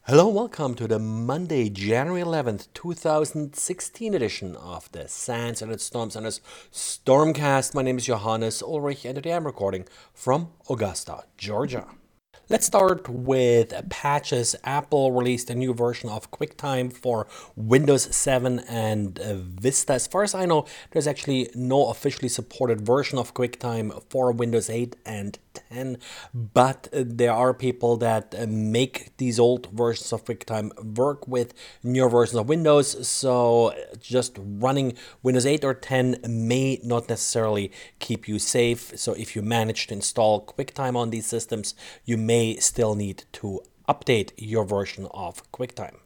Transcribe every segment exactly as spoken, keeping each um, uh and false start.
Hello, and welcome to the Monday, January eleventh, two thousand sixteen edition of the SANS and Storms and Stormcast. My name is Johannes Ulrich, and today I'm recording from Augusta, Georgia. Let's start with patches. Apple released a new version of QuickTime for Windows seven and uh, Vista. As far as I know, there's actually no officially supported version of QuickTime for Windows eight and ten, but uh, there are people that uh, make these old versions of QuickTime work with newer versions of Windows, so just running Windows eight or ten may not necessarily keep you safe. So if you manage to install QuickTime on these systems, you may still need to update your version of QuickTime.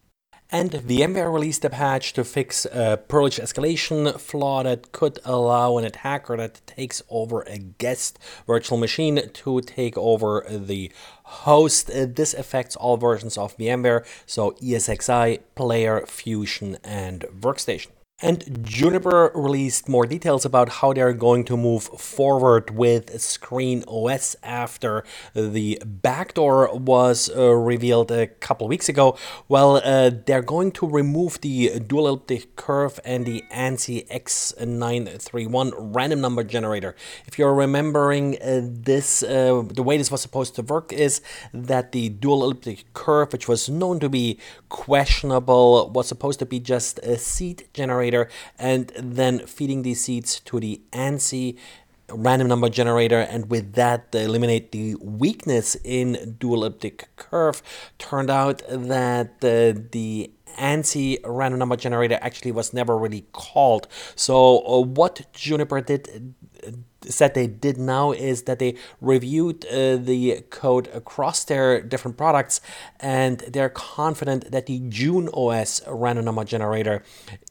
And VMware released a patch to fix a privilege escalation flaw that could allow an attacker that takes over a guest virtual machine to take over the host. This affects all versions of VMware, so E S X i, Player, Fusion, and Workstation. And Juniper released more details about how they're going to move forward with Screen O S after the backdoor was uh, revealed a couple of weeks ago. Well, uh, they're going to remove the dual elliptic curve and the ANSI X nine thirty-one random number generator. If you're remembering uh, this, uh, the way this was supposed to work is that the dual elliptic curve, which was known to be questionable, was supposed to be just a seed generator, and then feeding these seeds to the ANSI random number generator, and with that eliminate the weakness in dual elliptic curve. Turned out that uh, the ANSI random number generator actually was never really called. So uh, what Juniper did uh, said they did now is that they reviewed uh, the code across their different products, and they're confident that the JuneOS random number generator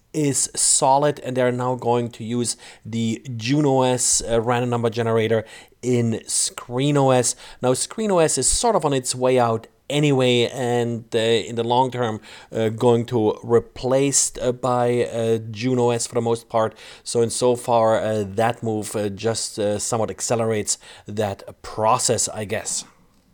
is solid, and they're now going to use the JuneOS uh, random number generator in ScreenOS. Now, ScreenOS is sort of on its way out anyway, and uh, in the long term uh, going to replaced uh, by uh, JuneOS for the most part. So in so far uh, that move uh, just uh, somewhat accelerates that process, I guess.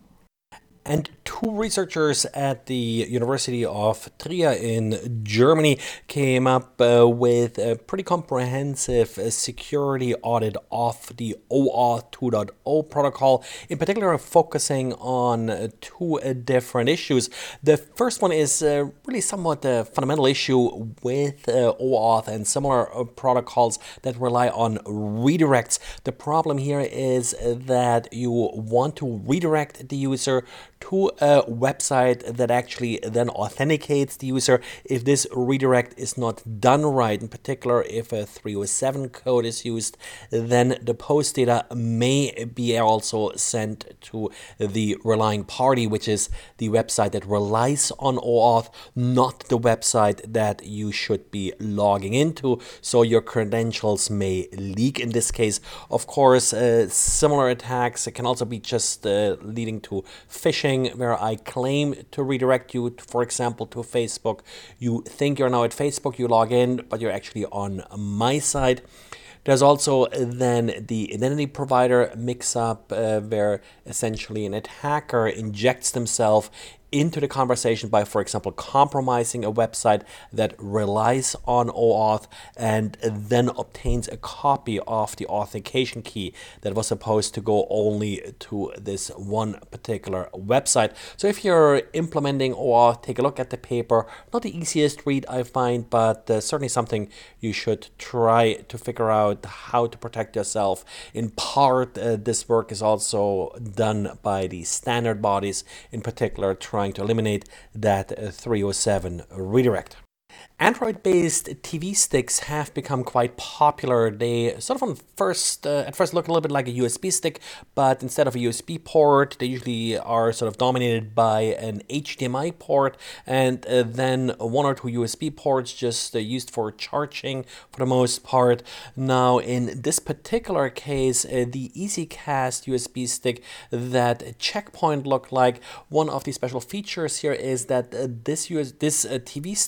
And two researchers at the University of Trier in Germany came up uh, with a pretty comprehensive uh, security audit of the OAuth two point oh protocol, in particular focusing on uh, two uh, different issues. The first one is uh, really somewhat a fundamental issue with uh, OAuth and similar uh, protocols that rely on redirects. The problem here is that you want to redirect the user to a website that actually then authenticates the user. If this redirect is not done right, in particular if a three oh seven code is used, then the post data may be also sent to the relying party, which is the website that relies on OAuth, not the website that you should be logging into. So your credentials may leak in this case. Of course, uh, similar attacks can also be just uh, leading to phishing, where I claim to redirect you, for example, to Facebook. You think you're now at Facebook, you log in, but you're actually on my side. There's also then the identity provider mix-up, uh, where essentially an attacker injects themselves into the conversation by, for example, compromising a website that relies on OAuth, and then obtains a copy of the authentication key that was supposed to go only to this one particular website. So if you're implementing OAuth, take a look at the paper. Not the easiest read, I find, but uh, certainly something you should try to figure out how to protect yourself. In part, uh, this work is also done by the standard bodies, in particular trying to eliminate that uh, three oh seven redirect. Android-based T V sticks have become quite popular. They sort of on first, uh, at first look a little bit like a U S B stick, but instead of a U S B port, they usually are sort of dominated by an H D M I port, and uh, then one or two U S B ports just uh, used for charging for the most part. Now, in this particular case, uh, the EasyCast U S B stick that Checkpoint looked like, one of the special features here is that uh, this US, this uh, T V stick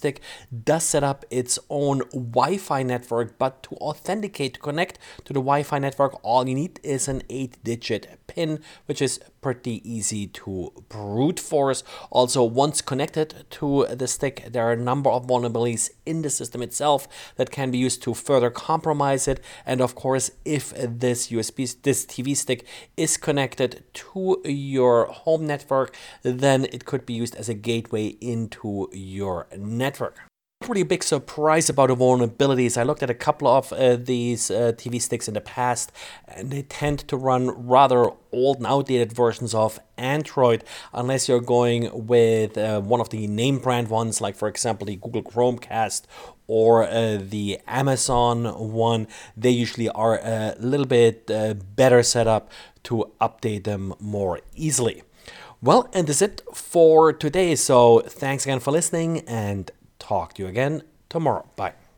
does set up its own Wi-Fi network, but to authenticate, to connect to the Wi-Fi network, all you need is an eight digit PIN, which is pretty easy to brute force. Also, once connected to the stick, there are a number of vulnerabilities in the system itself that can be used to further compromise it. And of course, if this U S B, this T V stick is connected to your home network, then it could be used as a gateway into your network. Pretty big surprise about the vulnerabilities. I looked at a couple of uh, these uh, T V sticks in the past, and they tend to run rather old and outdated versions of Android, unless you're going with uh, one of the name brand ones, like for example the Google Chromecast or uh, the Amazon one. They usually are a little bit uh, better set up to update them more easily. Well, and that's it for today. So thanks again for listening, and talk to you again tomorrow. Bye.